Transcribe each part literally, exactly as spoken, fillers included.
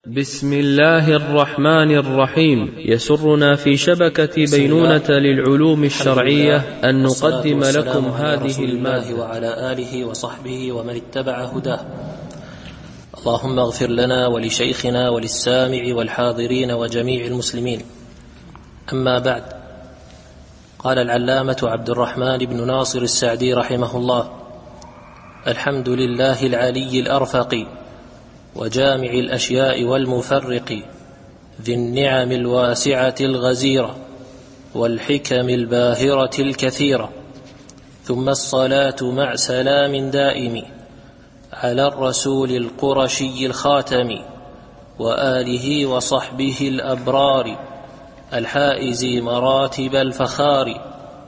بسم الله الرحمن الرحيم. يسرنا في شبكة بينونة للعلوم الشرعية أن نقدم لكم هذه المادة وعلى آله وصحبه ومن اتبع هداه. اللهم اغفر لنا ولشيخنا وللسامع والحاضرين وجميع المسلمين. أما بعد، قال العلامة عبد الرحمن بن ناصر السعدي رحمه الله: الحمد لله العلي الأرفق وجامع الأشياء والمفرق، ذي النعم الواسعة الغزيرة والحكم الباهرة الكثيرة، ثم الصلاة مع سلام دائم على الرسول القرشي الخاتم وآله وصحبه الأبرار الحائز مراتب الفخار.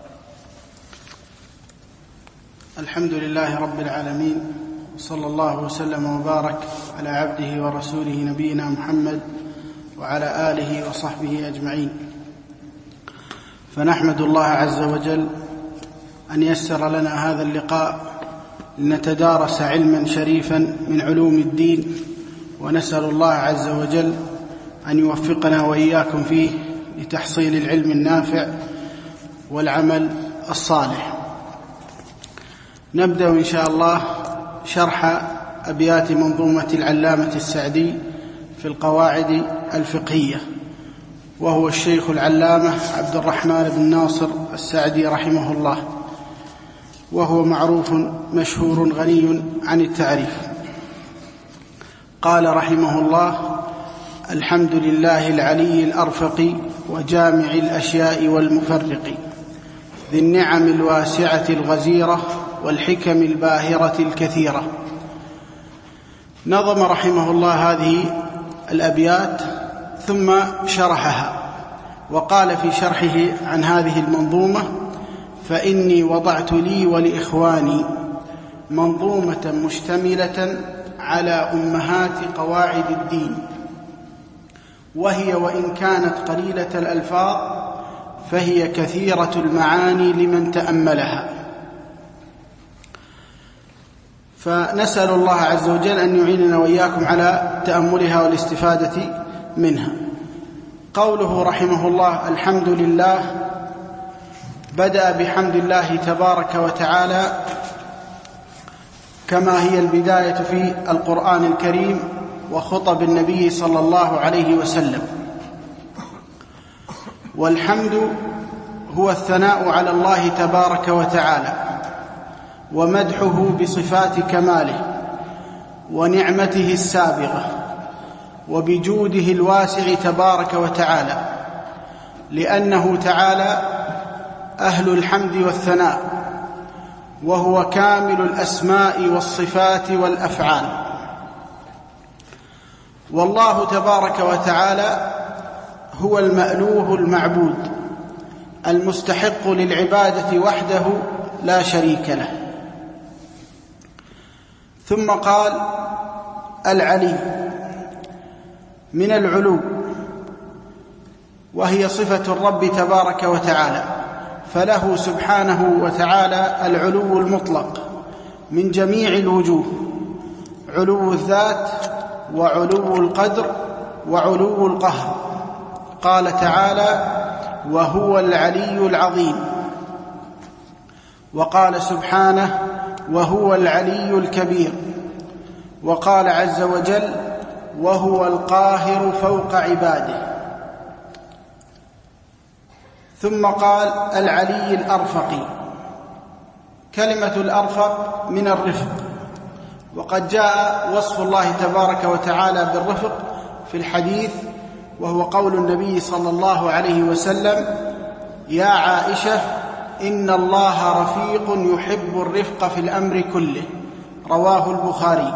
الحمد لله رب العالمين، صلى الله وسلم وبارك على عبده ورسوله نبينا محمد وعلى آله وصحبه أجمعين. فنحمد الله عز وجل أن يسر لنا هذا اللقاء لنتدارس علما شريفا من علوم الدين، ونسأل الله عز وجل أن يوفقنا وإياكم فيه لتحصيل العلم النافع والعمل الصالح. نبدأ إن شاء الله شرح أبيات منظومة العلامة السعدي في القواعد الفقهية، وهو الشيخ العلامة عبد الرحمن بن ناصر السعدي رحمه الله، وهو معروف مشهور غني عن التعريف. قال رحمه الله: الحمد لله العلي الأرفق وجامع الأشياء والمفرق، ذي النعم الواسعة الغزيرة والحكم الباهرة الكثيرة. نظم رحمه الله هذه الأبيات ثم شرحها، وقال في شرحه عن هذه المنظومة: فإني وضعت لي ولإخواني منظومة مشتملة على أمهات قواعد الدين، وهي وإن كانت قليلة الألفاظ فهي كثيرة المعاني لمن تأملها. فنسأل الله عز وجل أن يعيننا وإياكم على تأملها والاستفادة منها. قوله رحمه الله: الحمد لله، بدأ بحمد الله تبارك وتعالى كما هي البداية في القرآن الكريم وخطب النبي صلى الله عليه وسلم. والحمد هو الثناء على الله تبارك وتعالى ومدحه بصفات كماله ونعمته السابغة وبجوده الواسع تبارك وتعالى، لأنه تعالى أهل الحمد والثناء، وهو كامل الأسماء والصفات والأفعال. والله تبارك وتعالى هو المألوه المعبود المستحق للعبادة وحده لا شريك له. ثم قال: العلي، من العلو، وهي صفة الرب تبارك وتعالى، فله سبحانه وتعالى العلو المطلق من جميع الوجوه: علو الذات وعلو القدر وعلو القهر. قال تعالى: وهو العلي العظيم. وقال سبحانه: وهو العلي الكبير. وقال عز وجل: وهو القاهر فوق عباده. ثم قال: العلي الأرفق. كلمة الأرفق من الرفق، وقد جاء وصف الله تبارك وتعالى بالرفق في الحديث، وهو قول النبي صلى الله عليه وسلم: يا عائشة، إن الله رفيق يحب الرفق في الأمر كله. رواه البخاري.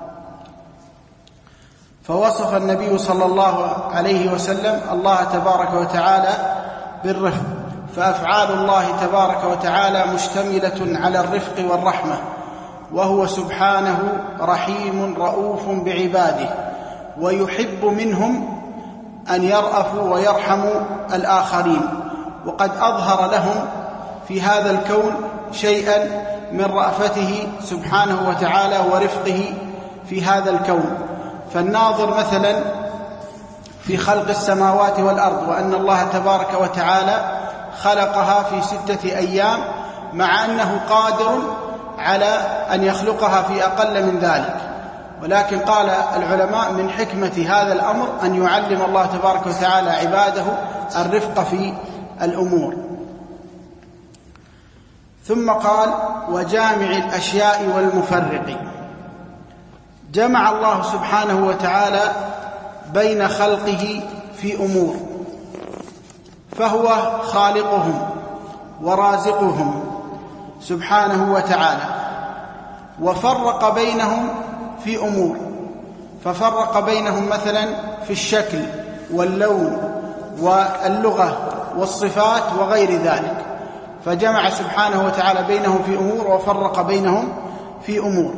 فوصف النبي صلى الله عليه وسلم الله تبارك وتعالى بالرفق، فأفعال الله تبارك وتعالى مشتملة على الرفق والرحمة، وهو سبحانه رحيم رؤوف بعباده، ويحب منهم أن يرأفوا ويرحموا الآخرين، وقد أظهر لهم في هذا الكون شيئا من رأفته سبحانه وتعالى ورفقه في هذا الكون. فالناظر مثلا في خلق السماوات والأرض، وأن الله تبارك وتعالى خلقها في ستة أيام، مع أنه قادر على أن يخلقها في أقل من ذلك. ولكن قال العلماء من حكمة هذا الأمر أن يعلم الله تبارك وتعالى عباده الرفق في الأمور. ثم قال: وجامع الأشياء والمفرق. جمع الله سبحانه وتعالى بين خلقه في أمور، فهو خالقهم ورازقهم سبحانه وتعالى، وفرق بينهم في أمور، ففرق بينهم مثلا في الشكل واللون واللغة والصفات وغير ذلك، فجمع سبحانه وتعالى بينهم في أمور وفرق بينهم في أمور.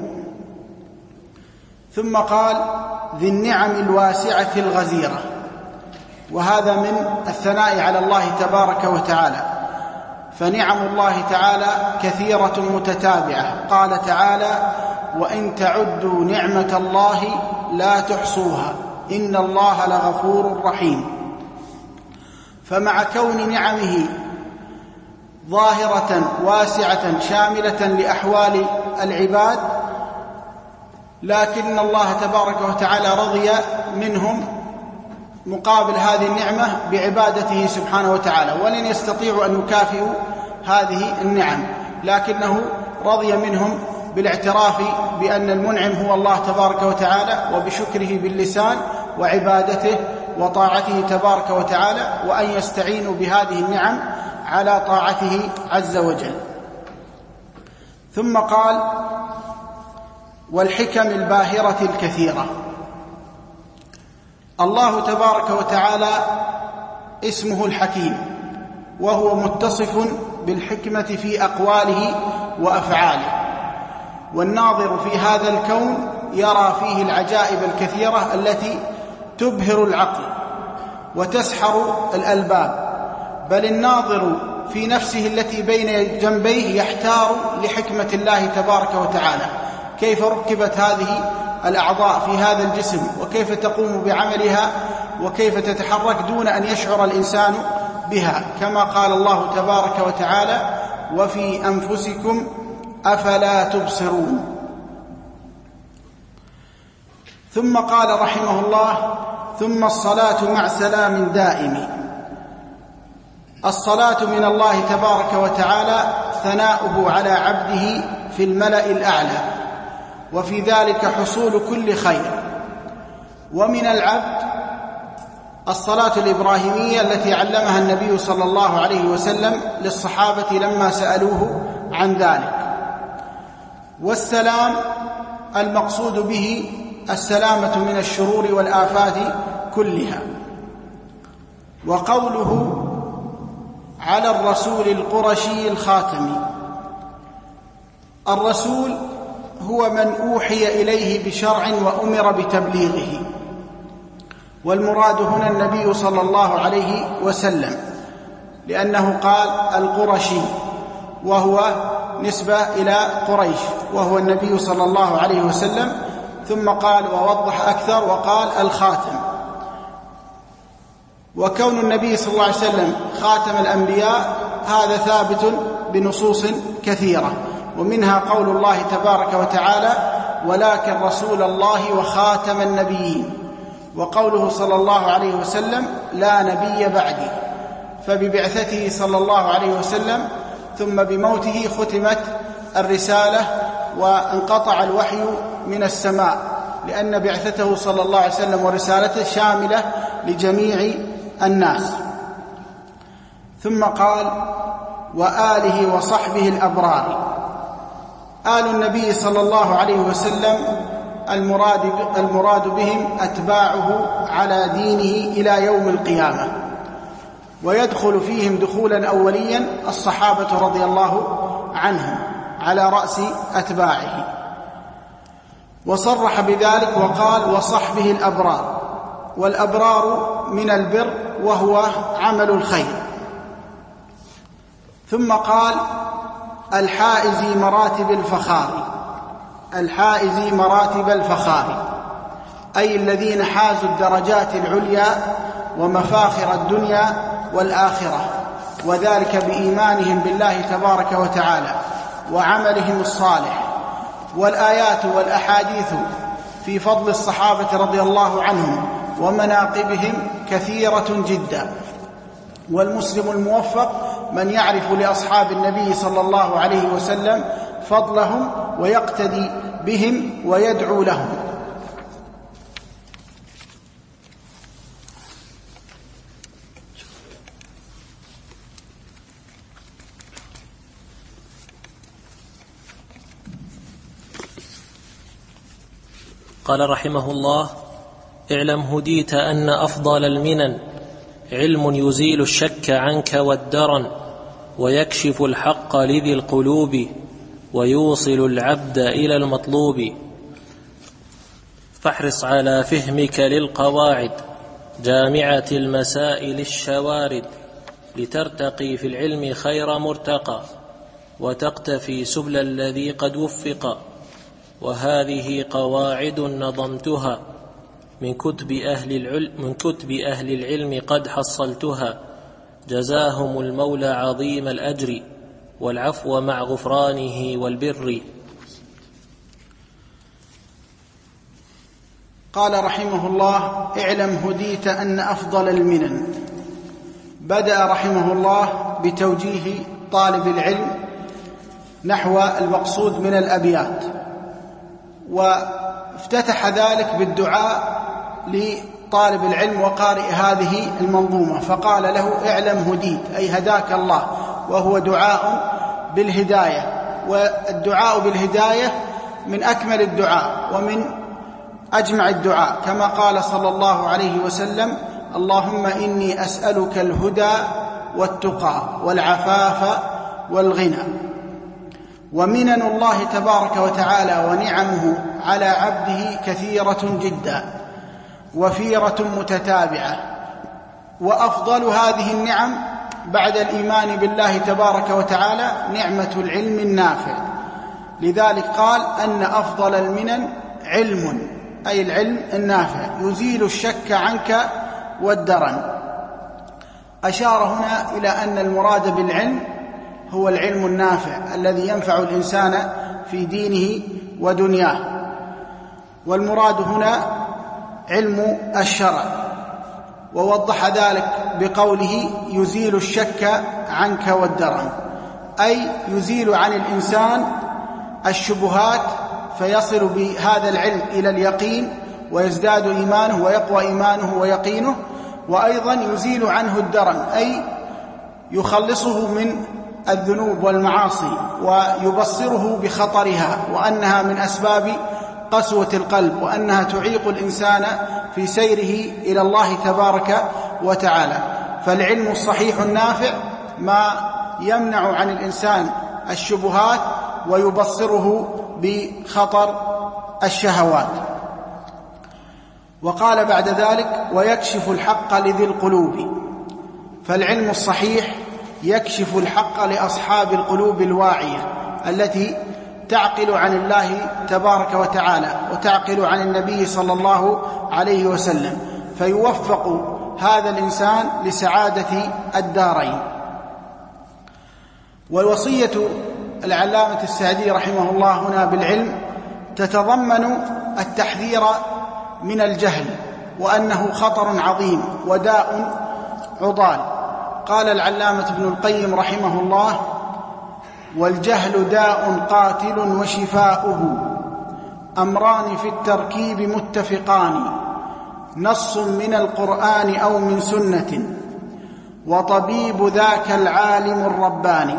ثم قال: ذي النعم الواسعة الغزيرة، وهذا من الثناء على الله تبارك وتعالى، فنعم الله تعالى كثيرة متتابعة. قال تعالى: وإن تعدوا نعمة الله لا تحصوها إن الله لغفور رحيم. فمع كون نعمه ظاهرة واسعة شاملة لأحوال العباد، لكن الله تبارك وتعالى رضي منهم مقابل هذه النعمة بعبادته سبحانه وتعالى، ولن يستطيعوا أن يكافئوا هذه النعم، لكنه رضي منهم بالاعتراف بأن المنعم هو الله تبارك وتعالى، وبشكره باللسان وعبادته وطاعته تبارك وتعالى، وأن يستعينوا بهذه النعم على طاعته عز وجل. ثم قال: والحكم الباهرة الكثيرة. الله تبارك وتعالى اسمه الحكيم، وهو متصف بالحكمة في أقواله وأفعاله، والناظر في هذا الكون يرى فيه العجائب الكثيرة التي تبهر العقل وتسحر الألباب، بل الناظر في نفسه التي بين جنبيه يحتار لحكمة الله تبارك وتعالى، كيف ركبت هذه الأعضاء في هذا الجسم، وكيف تقوم بعملها، وكيف تتحرك دون أن يشعر الإنسان بها، كما قال الله تبارك وتعالى: وفي أنفسكم أفلا تبصرون. ثم قال رحمه الله: ثم الصلاة مع سلام دائم. الصلاة من الله تبارك وتعالى ثناؤه على عبده في الملأ الأعلى، وفي ذلك حصول كل خير. ومن العبد الصلاة الإبراهيمية التي علمها النبي صلى الله عليه وسلم للصحابة لما سألوه عن ذلك. والسلام المقصود به السلامة من الشرور والآفات كلها. وقوله على الرسول القرشي الخاتمي، الرسول هو من أوحي إليه بشرع وأمر بتبليغه، والمراد هنا النبي صلى الله عليه وسلم، لأنه قال القرشي وهو نسبة إلى قريش، وهو النبي صلى الله عليه وسلم. ثم قال ووضح أكثر وقال الخاتم. وكون النبي صلى الله عليه وسلم خاتم الأنبياء هذا ثابت بنصوص كثيرة، ومنها قول الله تبارك وتعالى: ولكن رسول الله وخاتم النبيين، وقوله صلى الله عليه وسلم: لا نبي بعدي. فببعثته صلى الله عليه وسلم ثم بموته ختمت الرسالة وانقطع الوحي من السماء، لأن بعثته صلى الله عليه وسلم ورسالته شاملة لجميع الناس. ثم قال: وآله وصحبه الأبرار. آل النبي صلى الله عليه وسلم المراد, المراد بهم أتباعه على دينه إلى يوم القيامة، ويدخل فيهم دخولا أوليا الصحابة رضي الله عنهم على رأس أتباعه. وصرح بذلك وقال: وصحبه الأبرار. والأبرار من البر وهو عمل الخير. ثم قال: الحائز مراتب الفخار. الحائز مراتب الفخار. أي الذين حازوا الدرجات العليا ومفاخر الدنيا والآخرة، وذلك بإيمانهم بالله تبارك وتعالى وعملهم الصالح. والآيات والأحاديث في فضل الصحابة رضي الله عنهم ومناقبهم كثيرة جدا، والمسلم الموفق من يعرف لأصحاب النبي صلى الله عليه وسلم فضلهم ويقتدي بهم ويدعو لهم. قال رحمه الله: اعلم هديت أن أفضل المنن علم يزيل الشك عنك والدرن، ويكشف الحق لذي القلوب، ويوصل العبد إلى المطلوب. فاحرص على فهمك للقواعد جامعة المسائل الشوارد، لترتقي في العلم خير مرتقى، وتقتفي سبل الذي قد وفق. وهذه قواعد نظمتها من كتب أهل العلم, من كتب أهل العلم قد حصلتها، جزاهم المولى عظيم الأجر، والعفو مع غفرانه والبر. قال رحمه الله: اعلم هديت أن أفضل المنن. بدأ رحمه الله بتوجيه طالب العلم نحو المقصود من الأبيات، وافتتح ذلك بالدعاء لطالب العلم وقارئ هذه المنظومة، فقال له: اعلم هديت، أي هداك الله، وهو دعاء بالهداية. والدعاء بالهداية من أكمل الدعاء ومن أجمع الدعاء، كما قال صلى الله عليه وسلم: اللهم إني أسألك الهدى والتقى والعفاف والغنى. ومنن الله تبارك وتعالى ونعمه على عبده كثيرة جدا وفيرة متتابعة، وأفضل هذه النعم بعد الإيمان بالله تبارك وتعالى نعمة العلم النافع. لذلك قال أن أفضل المنن علم، أي العلم النافع يزيل الشك عنك والدرن. أشار هنا إلى أن المراد بالعلم هو العلم النافع الذي ينفع الإنسان في دينه ودنياه، والمراد هنا علم الشرع. ووضح ذلك بقوله: يزيل الشك عنك والدرن، أي يزيل عن الإنسان الشبهات فيصل بهذا العلم إلى اليقين، ويزداد إيمانه ويقوى إيمانه ويقينه. وأيضا يزيل عنه الدرن، أي يخلصه من الذنوب والمعاصي، ويبصره بخطرها، وأنها من أسباب قسوة القلب، وأنها تعيق الإنسان في سيره إلى الله تبارك وتعالى. فالعلم الصحيح النافع ما يمنع عن الإنسان الشبهات ويبصره بخطر الشهوات. وقال بعد ذلك: ويكشف الحق لذي القلوب. فالعلم الصحيح يكشف الحق لأصحاب القلوب الواعية التي تعقل عن الله تبارك وتعالى وتعقل عن النبي صلى الله عليه وسلم، فيوفق هذا الإنسان لسعادة الدارين. والوصية العلامة السعدي رحمه الله هنا بالعلم تتضمن التحذير من الجهل، وأنه خطر عظيم وداء عضال. قال العلامة ابن القيم رحمه الله: والجهل داء قاتل وشفاؤه أمران في التركيب متفقان، نص من القرآن أو من سنة، وطبيب ذاك العالم الرباني.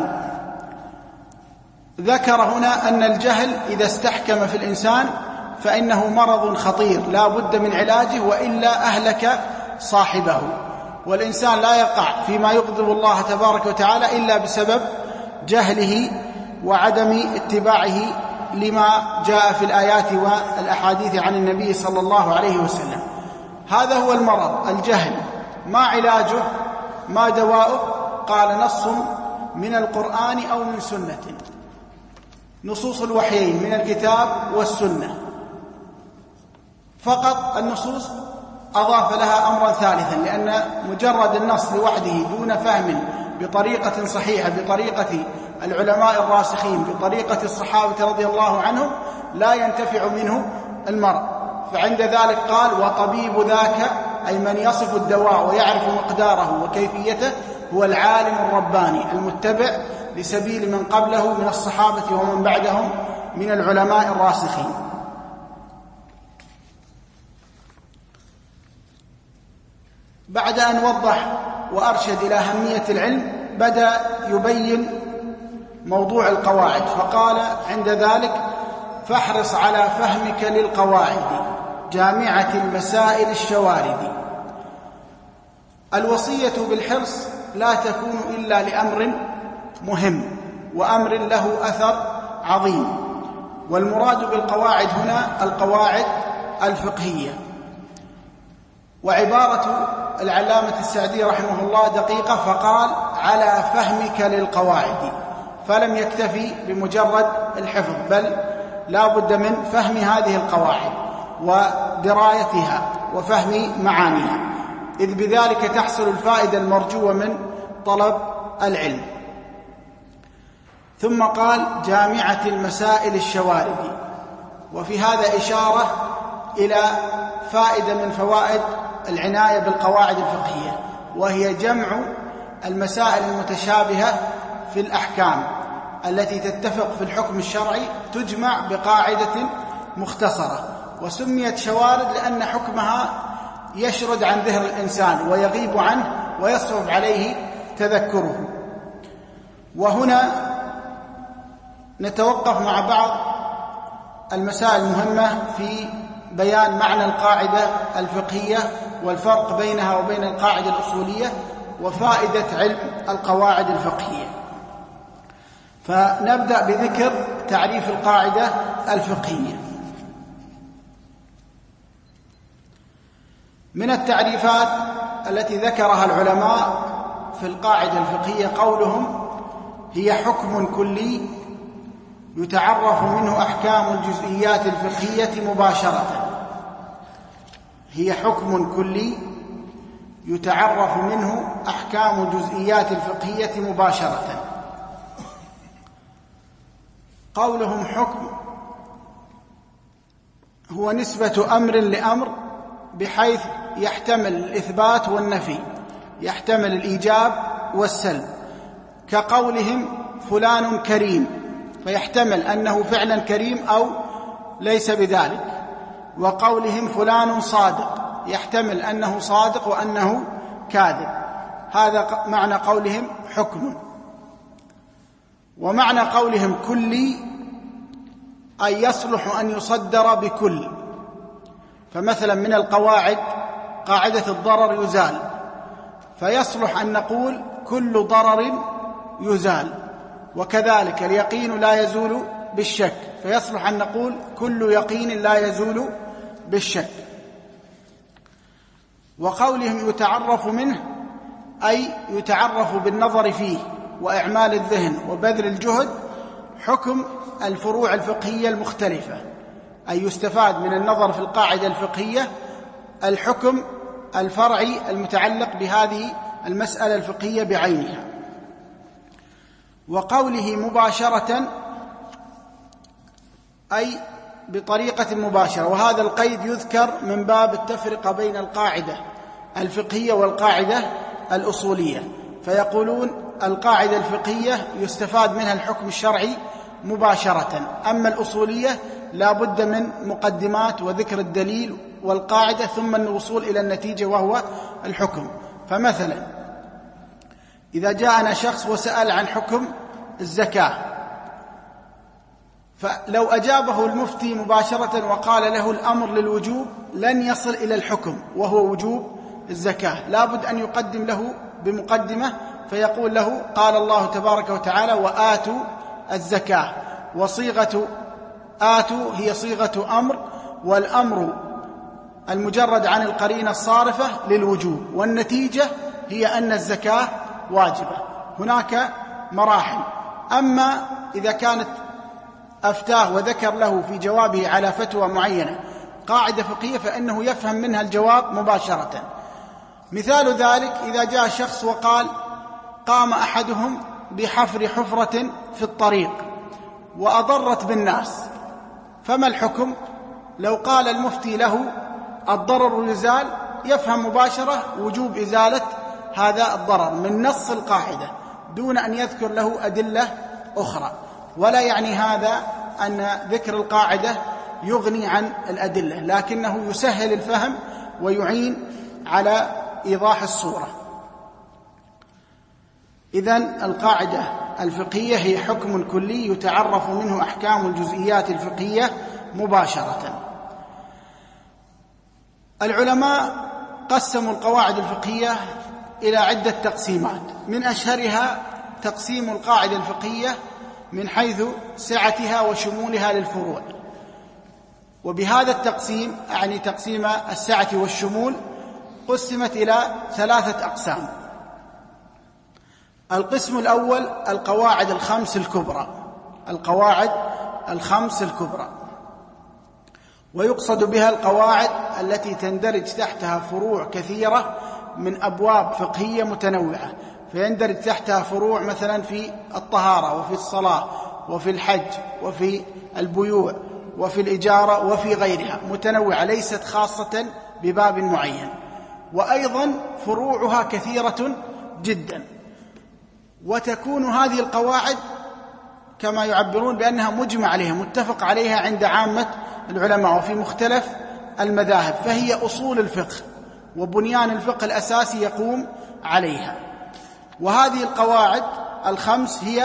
ذكر هنا أن الجهل إذا استحكم في الإنسان فإنه مرض خطير لا بد من علاجه، وإلا أهلك صاحبه. والإنسان لا يقع فيما يغضب الله تبارك وتعالى إلا بسبب جهله وعدم اتباعه لما جاء في الآيات والأحاديث عن النبي صلى الله عليه وسلم. هذا هو المرض، الجهل. ما علاجه؟ ما دواؤه؟ قال: نص من القرآن أو من سنة، نصوص الوحيين من الكتاب والسنة. فقط النصوص أضاف لها أمرا ثالثا، لأن مجرد النص لوحده دون فهم بطريقة صحيحة بطريقة العلماء الراسخين بطريقة الصحابة رضي الله عنهم لا ينتفع منه المرء. فعند ذلك قال: وطبيب ذاك، أي من يصف الدواء ويعرف مقداره وكيفيته، هو العالم الرباني المتبع لسبيل من قبله من الصحابة ومن بعدهم من العلماء الراسخين. بعد أن وضح وأرشد إلى أهمية العلم بدأ يبين موضوع القواعد، فقال عند ذلك: فاحرص على فهمك للقواعد جامعة المسائل الشوارد. الوصية بالحرص لا تكون إلا لأمر مهم وأمر له أثر عظيم، والمراد بالقواعد هنا القواعد الفقهية. وعبارة العلامة السعدي رحمه الله دقيقة، فقال: على فهمك للقواعد، فلم يكتفي بمجرد الحفظ، بل لا بد من فهم هذه القواعد ودرايتها وفهم معانيها، إذ بذلك تحصل الفائدة المرجوة من طلب العلم. ثم قال: جامعة المسائل الشوارد. وفي هذا إشارة إلى فائدة من فوائد العناية بالقواعد الفقهية، وهي جمع المسائل المتشابهة في الأحكام التي تتفق في الحكم الشرعي، تجمع بقاعدة مختصرة، وسميت شوارد لأن حكمها يشرد عن ذهن الإنسان ويغيب عنه ويصعب عليه تذكره. وهنا نتوقف مع بعض المسائل المهمة في بيان معنى القاعدة الفقهية والفرق بينها وبين القاعدة الأصولية وفائدة علم القواعد الفقهية. فنبدأ بذكر تعريف القاعدة الفقهية. من التعريفات التي ذكرها العلماء في القاعدة الفقهية قولهم: هي حكم كلي يتعرف منه أحكام الجزئيات الفقهية مباشرة. هي حكم كلي يتعرف منه أحكام الجزئيات الفقهية مباشرة. قولهم حكم هو نسبة أمر لأمر، بحيث يحتمل الإثبات والنفي، يحتمل الإيجاب والسلب، كقولهم فلان كريم، فيحتمل أنه فعلا كريم أو ليس بذلك. وقولهم فلان صادق، يحتمل أنه صادق وأنه كاذب. هذا معنى قولهم حكم. ومعنى قولهم كلي أي يصلح أن يصدر بكل. فمثلا من القواعد قاعدة الضرر يزال، فيصلح أن نقول كل ضرر يزال. وكذلك اليقين لا يزول بالشك، فيصلح أن نقول كل يقين لا يزول بالشك. وقولهم يتعرف منه أي يتعرف بالنظر فيه وإعمال الذهن وبذل الجهد حكم الفروع الفقهية المختلفة، أي يستفاد من النظر في القاعدة الفقهية الحكم الفرعي المتعلق بهذه المسألة الفقهية بعينها. وقوله مباشرة أي بطريقة مباشرة، وهذا القيد يذكر من باب التفرقة بين القاعدة الفقهية والقاعدة الأصولية. فيقولون القاعدة الفقهية يستفاد منها الحكم الشرعي مباشرة، أما الأصولية لا بد من مقدمات وذكر الدليل والقاعدة ثم الوصول إلى النتيجة وهو الحكم. فمثلا إذا جاءنا شخص وسأل عن حكم الزكاة، فلو أجابه المفتي مباشرة وقال له الأمر للوجوب لن يصل إلى الحكم وهو وجوب الزكاة، لا بد أن يقدم له بمقدمة فيقول له قال الله تبارك وتعالى وآتوا الزكاة، وصيغة آتوا هي صيغة أمر، والأمر المجرد عن القرينة الصارفة للوجوب، والنتيجة هي أن الزكاة واجبة. هناك مراحل. أما إذا كانت أفتاه وذكر له في جوابه على فتوى معينة قاعدة فقهية فإنه يفهم منها الجواب مباشرة. مثال ذلك إذا جاء شخص وقال: قام أحدهم بحفر حفرة في الطريق وأضرت بالناس، فما الحكم؟ لو قال المفتي له الضرر يزال، يفهم مباشرة وجوب إزالة هذا الضرر من نص القاعدة دون أن يذكر له أدلة أخرى. ولا يعني هذا أن ذكر القاعدة يغني عن الأدلة، لكنه يسهل الفهم ويعين على إيضاح الصورة. إذن القاعدة الفقهية هي حكم كلي يتعرف منه أحكام الجزئيات الفقهية مباشرة. العلماء قسموا القواعد الفقهية إلى عدة تقسيمات، من أشهرها تقسيم القاعدة الفقهية من حيث سعتها وشمولها للفروع. وبهذا التقسيم، يعني تقسيم السعة والشمول، قسمت إلى ثلاثة أقسام. القسم الأول القواعد الخمس الكبرى، القواعد الخمس الكبرى، ويقصد بها القواعد التي تندرج تحتها فروع كثيرة من أبواب فقهية متنوعة، فيندرج تحتها فروع مثلا في الطهارة وفي الصلاة وفي الحج وفي البيوع وفي الإجارة وفي غيرها، متنوعة ليست خاصة بباب معين، وأيضا فروعها كثيرة جدا. وتكون هذه القواعد كما يعبرون بأنها مجمع عليها، متفق عليها عند عامة العلماء وفي مختلف المذاهب، فهي أصول الفقه وبنيان الفقه الأساسي يقوم عليها. وهذه القواعد الخمس هي: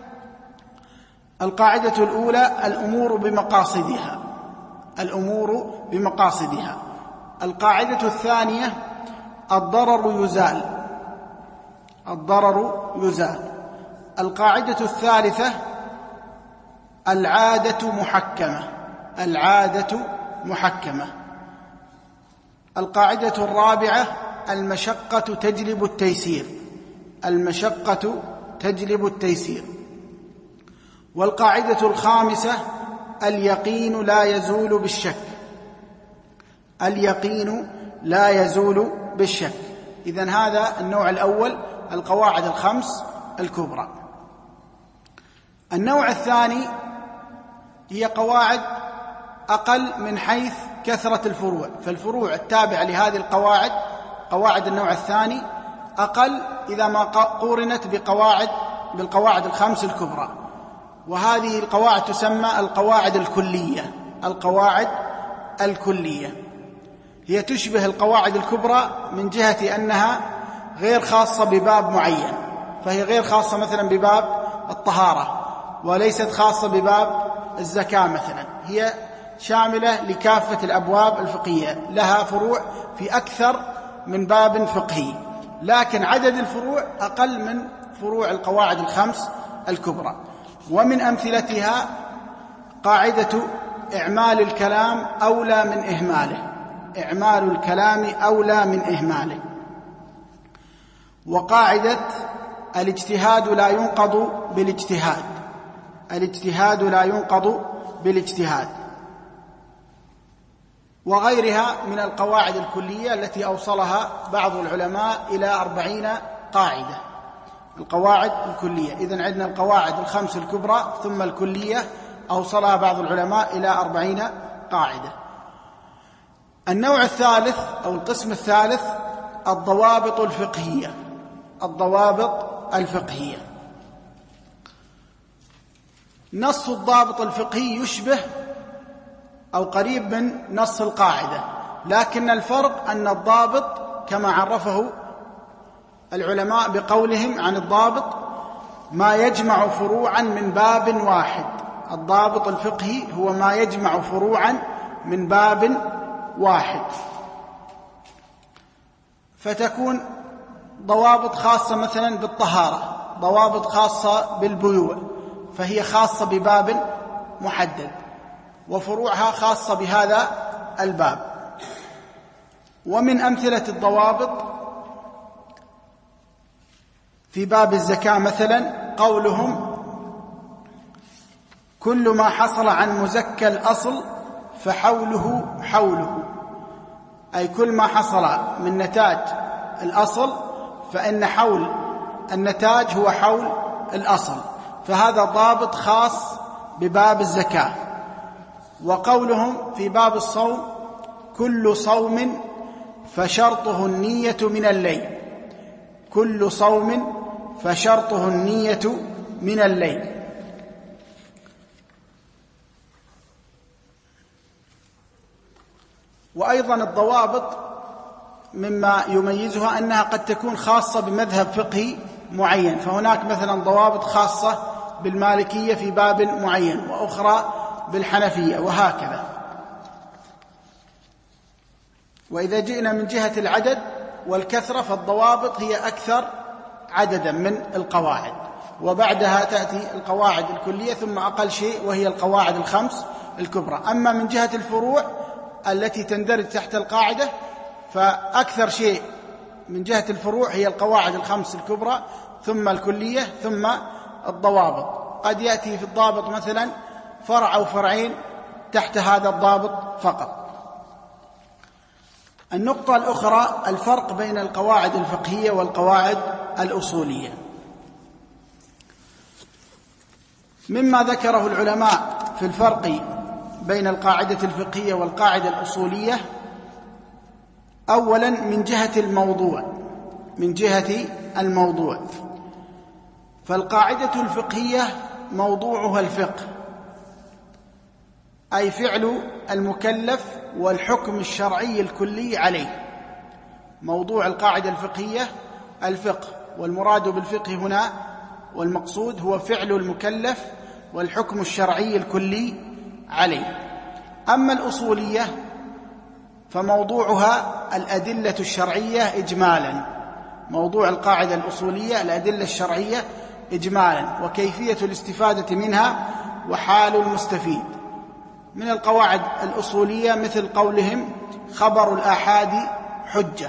القاعدة الأولى الأمور بمقاصدها، الأمور بمقاصدها. القاعدة الثانية الضرر يزال، الضرر يزال. القاعدة الثالثة العادة محكمة، العادة محكمة. القاعدة الرابعة المشقة تجلب التيسير، المشقة تجلب التيسير. والقاعدة الخامسة اليقين لا يزول بالشك، اليقين لا يزول بالشك. إذن هذا النوع الأول، القواعد الخمس الكبرى. النوع الثاني هي قواعد أقل من حيث كثرة الفروع، فالفروع التابعة لهذه القواعد، قواعد النوع الثاني، أقل إذا ما قورنت بقواعد بالقواعد الخمس الكبرى. وهذه القواعد تسمى القواعد الكلية، القواعد الكلية هي تشبه القواعد الكبرى من جهة أنها غير خاصة بباب معين، فهي غير خاصة مثلا بباب الطهارة، وليست خاصة بباب الزكاة مثلا، هي شاملة لكافة الأبواب الفقهية، لها فروع في أكثر من باب فقهي، لكن عدد الفروع أقل من فروع القواعد الخمس الكبرى. ومن أمثلتها قاعدة إعمال الكلام أولى من إهماله، إعمال الكلام أولى من إهماله. وقاعدة الاجتهاد لا ينقض بالاجتهاد، الاجتهاد لا ينقض بالاجتهاد. وغيرها من القواعد الكلية التي أوصلها بعض العلماء إلى أربعين قاعدة، القواعد الكلية. إذن عندنا القواعد الخمس الكبرى ثم الكلية أوصلها بعض العلماء إلى أربعين قاعدة. النوع الثالث أو القسم الثالث الضوابط الفقهية، الضوابط الفقهية. نص الضابط الفقهي يشبه أو قريب من نص القاعدة، لكن الفرق أن الضابط كما عرفه العلماء بقولهم عن الضابط ما يجمع فروعا من باب واحد، الضابط الفقهي هو ما يجمع فروعا من باب واحد. فتكون ضوابط خاصة مثلا بالطهارة، ضوابط خاصة بالبيوع، فهي خاصة بباب محدد، وفروعها خاصة بهذا الباب. ومن أمثلة الضوابط في باب الزكاة مثلا قولهم كل ما حصل عن مزكى الأصل فحوله حوله، أي كل ما حصل من نتاج الأصل فإن حول النتاج هو حول الأصل، فهذا ضابط خاص بباب الزكاة. وقولهم في باب الصوم كل صوم فشرطه النية من الليل، كل صوم فشرطه النية من الليل. وأيضا الضوابط مما يميزها أنها قد تكون خاصة بمذهب فقهي معين، فهناك مثلا ضوابط خاصة بالمالكية في باب معين وأخرى بالحنفية وهكذا. وإذا جئنا من جهة العدد والكثرة فالضوابط هي أكثر عددا من القواعد، وبعدها تأتي القواعد الكلية ثم أقل شيء وهي القواعد الخمس الكبرى. أما من جهة الفروع التي تندرج تحت القاعدة فأكثر شيء من جهة الفروع هي القواعد الخمس الكبرى ثم الكلية ثم الضوابط. قد يأتي في الضابط مثلا فرع أو فرعين تحت هذا الضابط فقط. النقطة الأخرى الفرق بين القواعد الفقهية والقواعد الأصولية. مما ذكره العلماء في الفرق بين القاعدة الفقهية والقاعدة الأصولية، أولا من جهة الموضوع، من جهة الموضوع فالقاعدة الفقهية موضوعها الفقه، أي فعل المكلف والحكم الشرعي الكلي عليه. موضوع القاعدة الفقهية الفقه، والمراد بالفقه هنا والمقصود هو فعل المكلف والحكم الشرعي الكلي عليه. أما الأصولية فموضوعها الأدلة الشرعية إجمالا، موضوع القاعدة الأصولية الأدلة الشرعية إجمالا وكيفية الاستفادة منها وحال المستفيد. من القواعد الأصولية مثل قولهم خبر الآحاد حجة.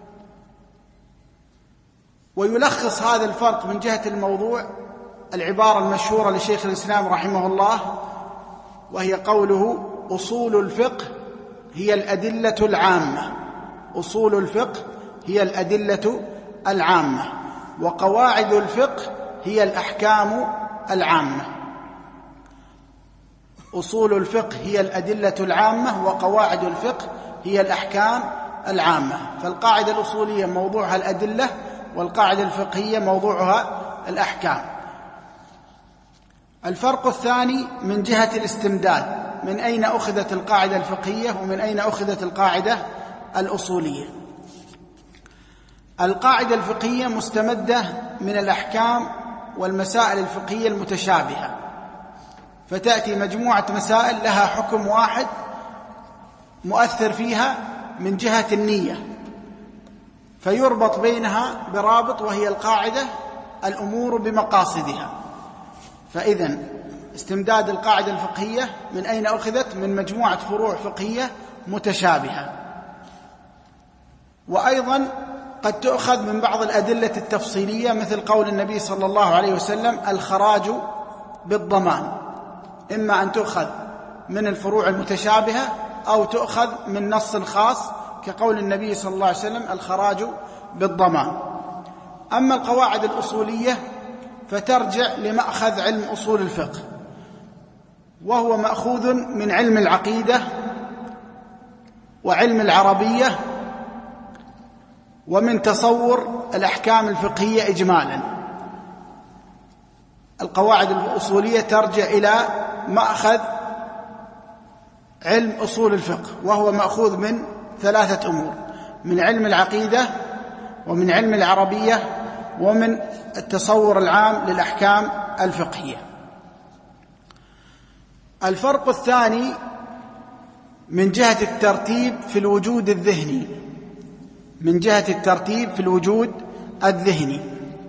ويلخص هذا الفرق من جهة الموضوع العبارة المشهورة لشيخ الإسلام رحمه الله، وهي قوله أصول الفقه هي الأدلة العامة، أصول الفقه هي الأدلة العامة، وقواعد الفقه هي الأحكام العامة. أصول الفقه هي الأدلة العامة وقواعد الفقه هي الأحكام العامة. فالقاعدة الأصولية موضوعها الأدلة، والقاعدة الفقهية موضوعها الأحكام. الفرق الثاني من جهة الاستمداد، من أين أخذت القاعدة الفقهية ومن أين أخذت القاعدة الأصولية. القاعدة الفقهية مستمدة من الأحكام والمسائل الفقهية المتشابهة، فتأتي مجموعة مسائل لها حكم واحد مؤثر فيها من جهة النية، فيربط بينها برابط وهي القاعدة الأمور بمقاصدها. فإذن استمداد القاعدة الفقهية من أين أخذت؟ من مجموعة فروع فقهية متشابهة. وأيضا قد تؤخذ من بعض الأدلة التفصيلية مثل قول النبي صلى الله عليه وسلم الخراج بالضمان، إما أن تؤخذ من الفروع المتشابهة أو تؤخذ من نص خاص كقول النبي صلى الله عليه وسلم الخراج بالضمان. أما القواعد الأصولية فترجع لمأخذ علم أصول الفقه، وهو مأخوذ من علم العقيدة وعلم العربية ومن تصور الأحكام الفقهية إجمالا. القواعد الأصولية ترجع إلى مأخذ علم أصول الفقه، وهو مأخوذ من ثلاثة أمور: من علم العقيدة ومن علم العربية ومن التصور العام للأحكام الفقهية. الفرق الثاني من جهة الترتيب في الوجود الذهني، من جهة الترتيب في الوجود الذهني.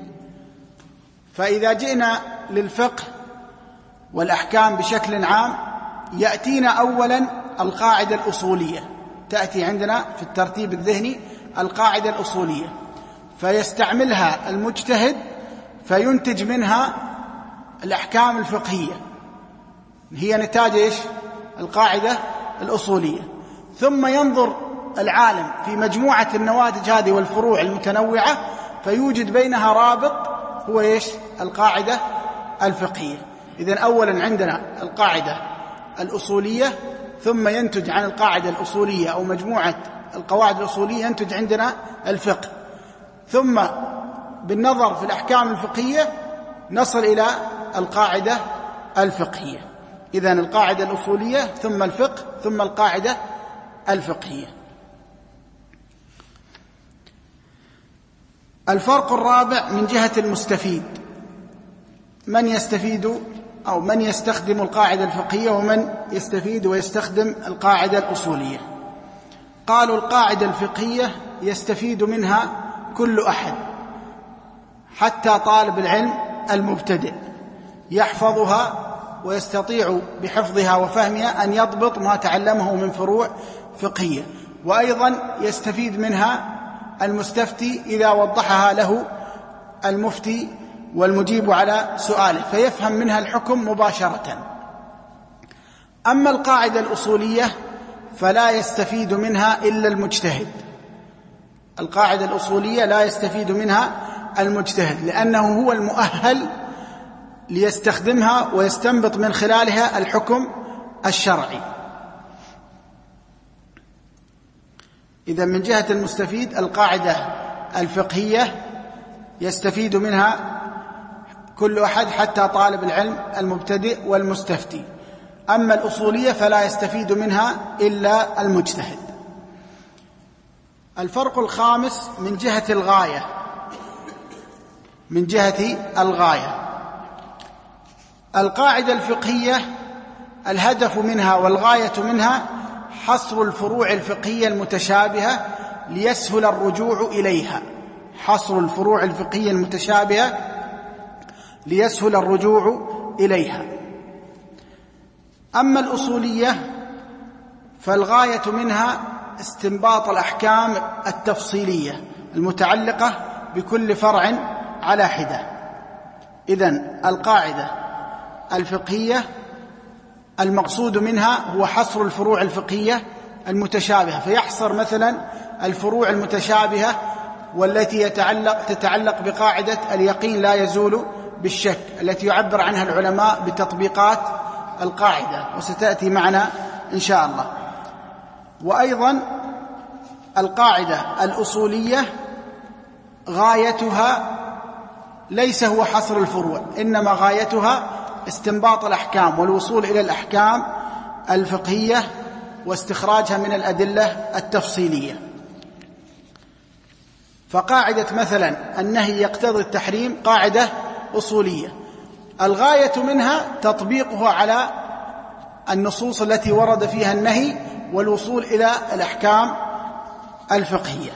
فإذا جئنا للفقه والأحكام بشكل عام يأتينا أولا القاعدة الأصولية، تأتي عندنا في الترتيب الذهني القاعدة الأصولية، فيستعملها المجتهد فينتج منها الأحكام الفقهية، هي نتاج إيش؟ القاعدة الأصولية. ثم ينظر العالم في مجموعة النواتج هذه والفروع المتنوعة فيوجد بينها رابط هو إيش؟ القاعدة الفقهية. إذن أولا عندنا القاعدة الأصولية، ثم ينتج عن القاعدة الأصولية أو مجموعة القواعد الأصولية ينتج عندنا الفقه، ثم بالنظر في الأحكام الفقهية نصل إلى القاعدة الفقهية. إذن القاعدة الأصولية ثم الفقه ثم القاعدة الفقهية. الفرق الرابع من جهة المستفيد، من يستفيد أو من يستخدم القاعدة الفقهية ومن يستفيد ويستخدم القاعدة الأصولية. قالوا القاعدة الفقهية يستفيد منها كل أحد حتى طالب العلم المبتدئ يحفظها ويستطيع بحفظها وفهمها أن يضبط ما تعلمه من فروع فقهية، وأيضا يستفيد منها المستفتي إذا وضحها له المفتي والمجيب على سؤاله فيفهم منها الحكم مباشرة. أما القاعدة الأصولية فلا يستفيد منها إلا المجتهد. القاعدة الأصولية لا يستفيد منها المجتهد لأنه هو المؤهل ليستخدمها ويستنبط من خلالها الحكم الشرعي. إذا من جهة المستفيد القاعدة الفقهية يستفيد منها كل أحد حتى طالب العلم المبتدئ والمستفتي، أما الأصولية فلا يستفيد منها إلا المجتهد. الفرق الخامس من جهة الغاية، من جهة الغاية القاعدة الفقهية الهدف منها والغاية منها حصر الفروع الفقهية المتشابهة ليسهل الرجوع إليها، حصر الفروع الفقهية المتشابهة ليسهل الرجوع إليها. أما الأصولية فالغاية منها استنباط الأحكام التفصيلية المتعلقة بكل فرع على حدة. إذن القاعدة الفقهية المقصود منها هو حصر الفروع الفقهية المتشابهة، فيحصر مثلا الفروع المتشابهة والتي يتعلق تتعلق بقاعدة اليقين لا يزول بالشك التي يعبر عنها العلماء بتطبيقات القاعدة وستأتي معنا إن شاء الله. وأيضا القاعدة الأصولية غايتها ليس هو حصر الفروع، إنما غايتها استنباط الأحكام والوصول إلى الأحكام الفقهية واستخراجها من الأدلة التفصيلية. فقاعدة مثلا النهي يقتضي التحريم قاعدة أصولية، الغاية منها تطبيقها على النصوص التي ورد فيها النهي والوصول إلى الأحكام الفقهية.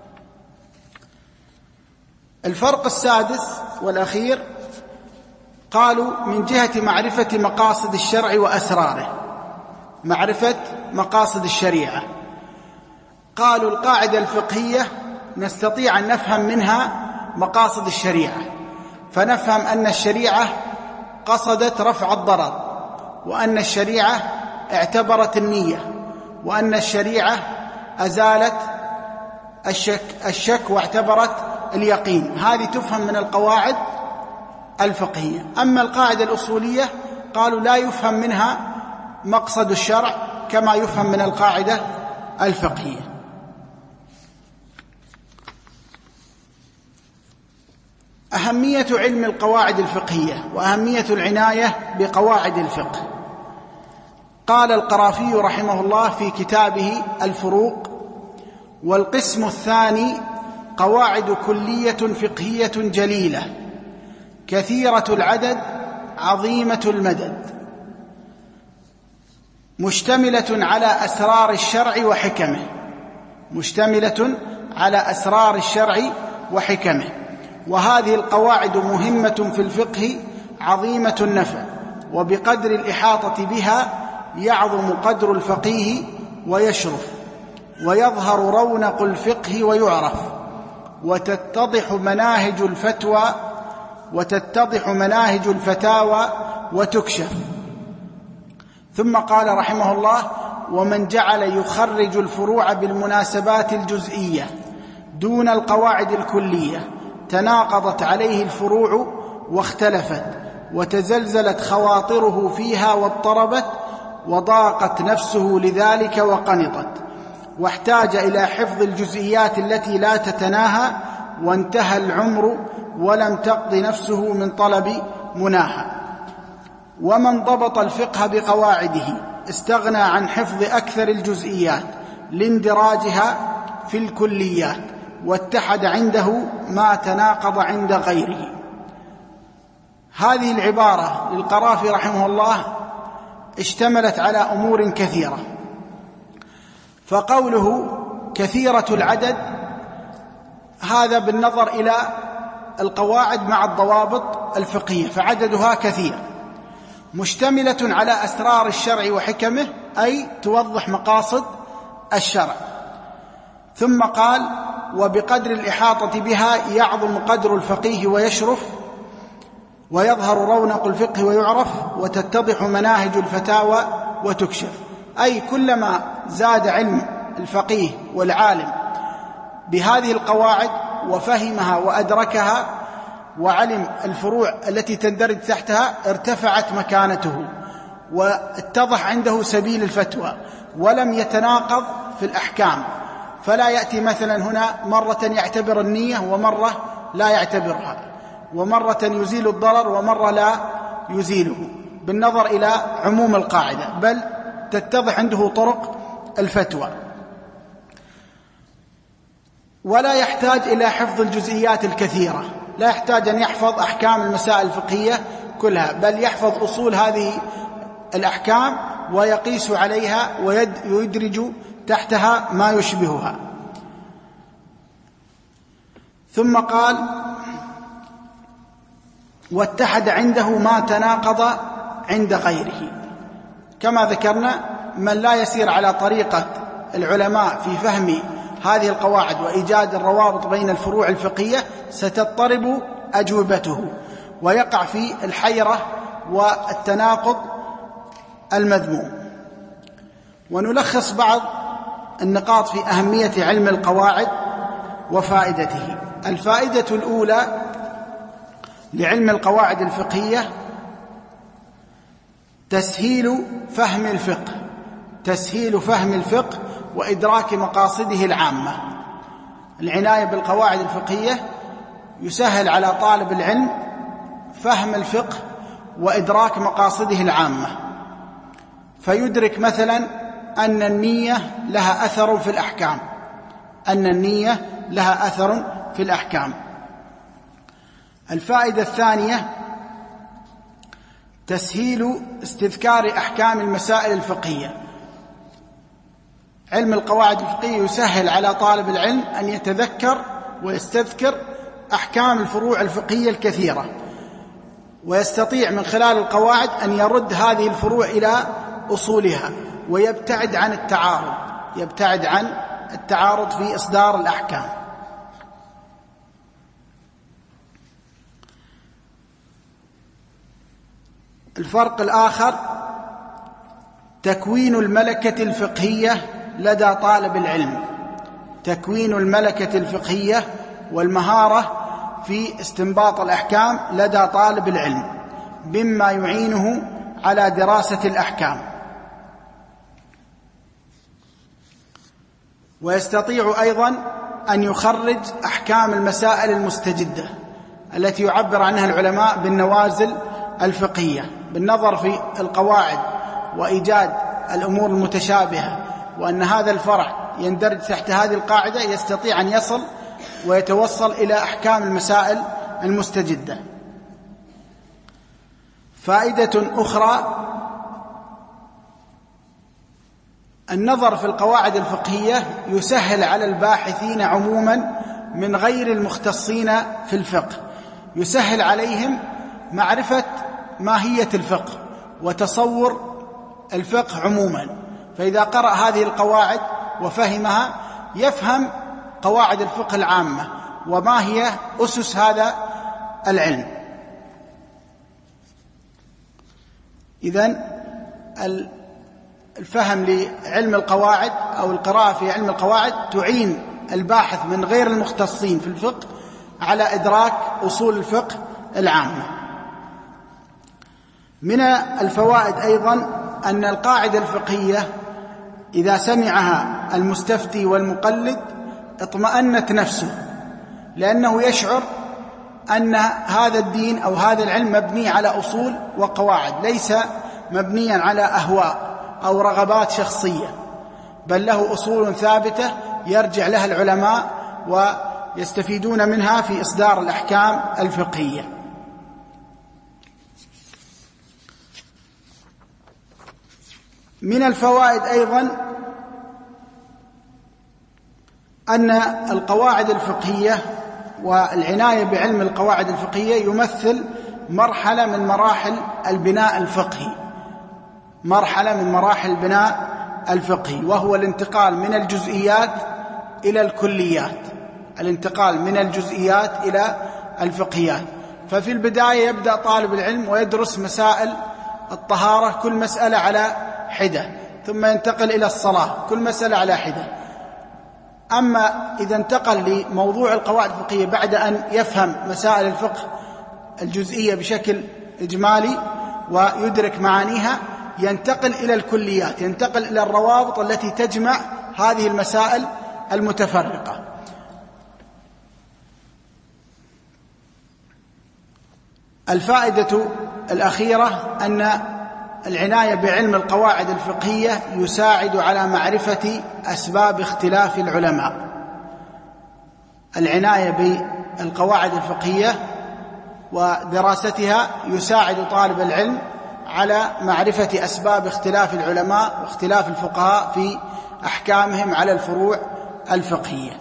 الفرق السادس والأخير قالوا من جهة معرفة مقاصد الشرع وأسراره، معرفة مقاصد الشريعة. قالوا القاعدة الفقهية نستطيع أن نفهم منها مقاصد الشريعة، فنفهم أن الشريعة قصدت رفع الضرر، وأن الشريعة اعتبرت النية، وأن الشريعة أزالت الشك, الشك واعتبرت اليقين. هذه تفهم من القواعد الفقهية. أما القاعدة الأصولية قالوا لا يفهم منها مقصد الشرع كما يفهم من القاعدة الفقهية. أهمية علم القواعد الفقهية وأهمية العناية بقواعد الفقه. قال القرافي رحمه الله في كتابه الفروق: والقسم الثاني قواعد كلية فقهية جليلة كثيرة العدد عظيمة المدد مشتملة على أسرار الشرع وحكمه، مشتملة على أسرار الشرع وحكمه. وهذه القواعد مهمة في الفقه عظيمة النفع، وبقدر الإحاطة بها يعظم قدر الفقيه ويشرف، ويظهر رونق الفقه ويعرف، وتتضح مناهج الفتوى وتتضح مناهج الفتاوى وتكشف. ثم قال رحمه الله: ومن جعل يخرج الفروع بالمناسبات الجزئية دون القواعد الكلية تناقضت عليه الفروع واختلفت وتزلزلت خواطره فيها واضطربت وضاقت نفسه لذلك وقنطت، واحتاج إلى حفظ الجزئيات التي لا تتناهى، وانتهى العمر ولم تقض نفسه من طلب مناهى. ومن ضبط الفقه بقواعده استغنى عن حفظ أكثر الجزئيات لاندراجها في الكليات، واتحد عنده ما تناقض عند غيره. هذه العبارة للقرافي رحمه الله اشتملت على أمور كثيرة، فقوله كثيرة العدد هذا بالنظر إلى القواعد مع الضوابط الفقهية، فعددها كثير، مشتملة على أسرار الشرع وحكمه، أي توضح مقاصد الشرع. ثم قال وبقدر الإحاطة بها يعظم قدر الفقيه ويشرف، ويظهر رونق الفقه ويعرف، وتتضح مناهج الفتاوى وتكشف. أي كلما زاد علم الفقيه والعالم بهذه القواعد وفهمها وأدركها وعلم الفروع التي تندرج تحتها ارتفعت مكانته واتضح عنده سبيل الفتوى، ولم يتناقض في الأحكام. فلا يأتي مثلا هنا مرة يعتبر النية ومرة لا يعتبرها، ومرة يزيل الضرر ومرة لا يزيله، بالنظر إلى عموم القاعدة، بل تتضح عنده طرق الفتوى. ولا يحتاج إلى حفظ الجزئيات الكثيرة، لا يحتاج أن يحفظ أحكام المسائل الفقهية كلها، بل يحفظ أصول هذه الأحكام ويقيس عليها ويدرج تحتها ما يشبهها. ثم قال واتحد عنده ما تناقض عند غيره. كما ذكرنا من لا يسير على طريقة العلماء في فهم هذه القواعد وإيجاد الروابط بين الفروع الفقهية ستضطرب أجوبته ويقع في الحيرة والتناقض المذموم. ونلخص بعض النقاط في أهمية علم القواعد وفائدته. الفائدة الأولى لعلم القواعد الفقهية تسهيل فهم الفقه، تسهيل فهم الفقه وإدراك مقاصده العامة. العناية بالقواعد الفقهية يسهل على طالب العلم فهم الفقه وإدراك مقاصده العامة، فيدرك مثلا أن النية لها أثر في الأحكام، أن النية لها أثر في الأحكام. الفائدة الثانية تسهيل استذكار أحكام المسائل الفقهية. علم القواعد الفقهية يسهل على طالب العلم أن يتذكر ويستذكر أحكام الفروع الفقهية الكثيرة، ويستطيع من خلال القواعد أن يرد هذه الفروع إلى أصولها ويبتعد عن التعارض، يبتعد عن التعارض في إصدار الأحكام. الفرق الآخر تكوين الملكة الفقهية لدى طالب العلم، تكوين الملكة الفقهية والمهارة في استنباط الأحكام لدى طالب العلم مما يعينه على دراسة الأحكام، ويستطيع أيضا أن يخرج أحكام المسائل المستجدة التي يعبر عنها العلماء بالنوازل الفقهية، بالنظر في القواعد وإيجاد الأمور المتشابهة، وأن هذا الفرع يندرج تحت هذه القاعدة، يستطيع أن يصل ويتوصل إلى أحكام المسائل المستجدة. فائدة أخرى النظر في القواعد الفقهية يسهل على الباحثين عموما من غير المختصين في الفقه، يسهل عليهم معرفة ماهية الفقه وتصور الفقه عموما، فإذا قرأ هذه القواعد وفهمها يفهم قواعد الفقه العامة وما هي أسس هذا العلم. إذن الفهم لعلم القواعد أو القراءة في علم القواعد تعين الباحث من غير المختصين في الفقه على إدراك أصول الفقه العامة. من الفوائد أيضا أن القاعدة الفقهية إذا سمعها المستفتي والمقلد اطمأنت نفسه، لأنه يشعر أن هذا الدين أو هذا العلم مبني على أصول وقواعد، ليس مبنيا على أهواء أو رغبات شخصية، بل له أصول ثابتة يرجع لها العلماء ويستفيدون منها في إصدار الأحكام الفقهية. من الفوائد أيضا أن القواعد الفقهية والعناية بعلم القواعد الفقهية يمثل مرحلة من مراحل البناء الفقهي، مرحلة من مراحل البناء الفقهي، وهو الانتقال من الجزئيات إلى الكليات، الانتقال من الجزئيات إلى الفقهيات. ففي البداية يبدأ طالب العلم ويدرس مسائل الطهارة كل مسألة على حدة، ثم ينتقل إلى الصلاة كل مسألة على حدة. أما إذا انتقل لموضوع القواعد الفقهية بعد أن يفهم مسائل الفقه الجزئية بشكل إجمالي ويدرك معانيها، ينتقل إلى الكليات، ينتقل إلى الروابط التي تجمع هذه المسائل المتفرقة. الفائدة الأخيرة أن العناية بعلم القواعد الفقهية يساعد على معرفة أسباب اختلاف العلماء. العناية بالقواعد الفقهية ودراستها يساعد طالب العلم على معرفة أسباب اختلاف العلماء واختلاف الفقهاء في أحكامهم على الفروع الفقهية.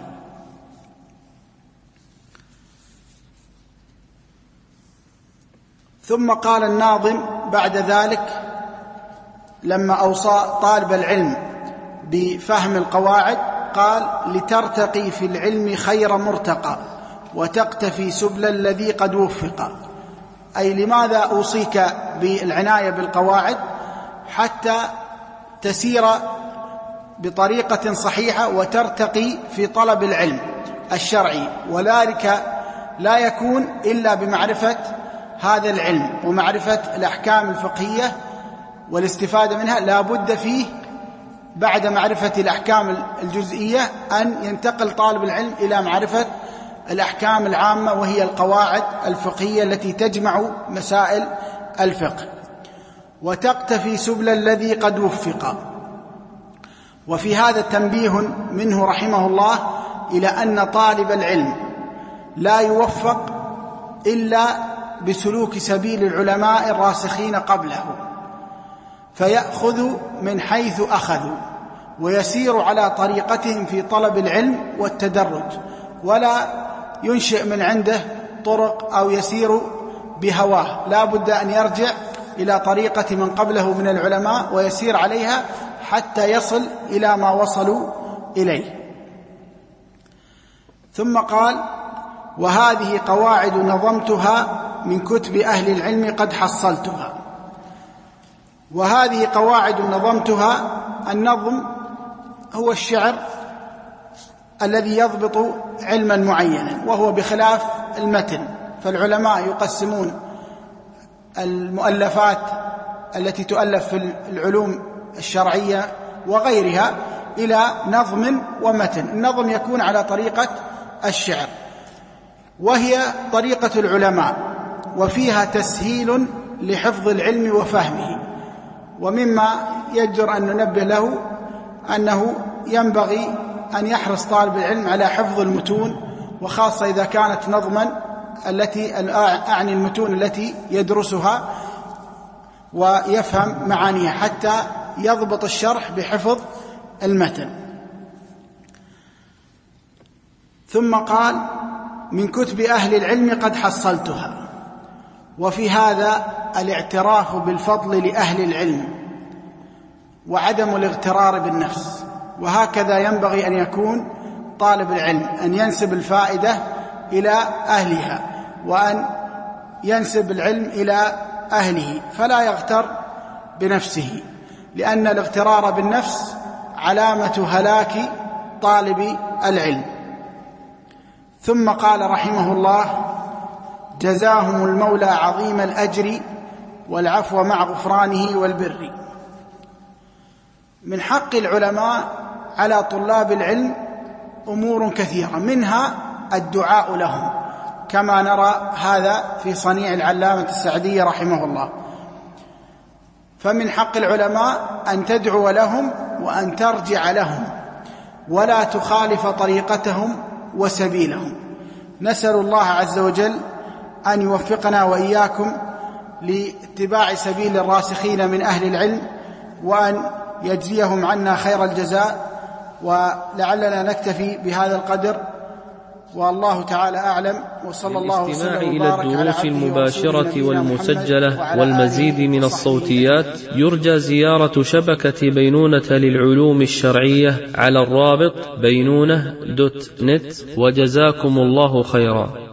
ثم قال الناظم بعد ذلك لما أوصى طالب العلم بفهم القواعد قال: لترتقي في العلم خير مرتقى وتقتفي سبل الذي قد وفق. أي لماذا أوصيك بالعناية بالقواعد؟ حتى تسير بطريقة صحيحة وترتقي في طلب العلم الشرعي، وذلك لا يكون إلا بمعرفة هذا العلم ومعرفة الأحكام الفقهية والاستفادة منها. لا بد فيه بعد معرفة الأحكام الجزئية أن ينتقل طالب العلم إلى معرفة الأحكام العامة، وهي القواعد الفقهية التي تجمع مسائل الفقه. وتقتفي سبل الذي قد وفق. وفي هذا تنبيه منه رحمه الله إلى أن طالب العلم لا يوفق إلا بسلوك سبيل العلماء الراسخين قبله، فيأخذ من حيث أخذوا ويسير على طريقتهم في طلب العلم والتدرج، ولا ينشئ من عنده طرق أو يسير بهواه. لا بد أن يرجع إلى طريقة من قبله من العلماء ويسير عليها حتى يصل إلى ما وصلوا إليه. ثم قال: وهذه قواعد نظمتها من كتب أهل العلم قد حصلتها. وهذه قواعد نظمتها. النظم هو الشعر الذي يضبط علما معينا، وهو بخلاف المتن. فالعلماء يقسمون المؤلفات التي تؤلف في العلوم الشرعية وغيرها إلى نظم ومتن. النظم يكون على طريقة الشعر، وهي طريقة العلماء، وفيها تسهيل لحفظ العلم وفهمه. ومما يجدر أن ننبه له أنه ينبغي أن يحرص طالب العلم على حفظ المتون، وخاصة إذا كانت نظما، التي أعني المتون التي يدرسها ويفهم معانيها، حتى يضبط الشرح بحفظ المتن. ثم قال: من كتب أهل العلم قد حصلتها. وفي هذا الاعتراف بالفضل لأهل العلم وعدم الاغترار بالنفس. وهكذا ينبغي أن يكون طالب العلم، أن ينسب الفائدة إلى أهلها، وأن ينسب العلم إلى أهله، فلا يغتر بنفسه، لأن الاغترار بالنفس علامة هلاك طالب العلم. ثم قال رحمه الله: جزاهم المولى عظيم الأجر والعفو مع غفرانه والبر. من حق العلماء على طلاب العلم أمور كثيرة، منها الدعاء لهم، كما نرى هذا في صنيع العلامة السعدي رحمه الله. فمن حق العلماء أن تدعو لهم وأن ترجع لهم ولا تخالف طريقتهم وسبيلهم. نسأل الله عز وجل أن يوفقنا وإياكم لاتباع سبيل الراسخين من أهل العلم، وأن يجزيهم عنا خير الجزاء. ولعلنا نكتفي بهذا القدر، والله تعالى أعلم، وصلى الله وسلم إلى الدروس المباشرة والمسجلة والمزيد من الصوتيات يرجى زيارة شبكة بينونة للعلوم الشرعية على الرابط بينونة دوت نت. وجزاكم الله خيرا.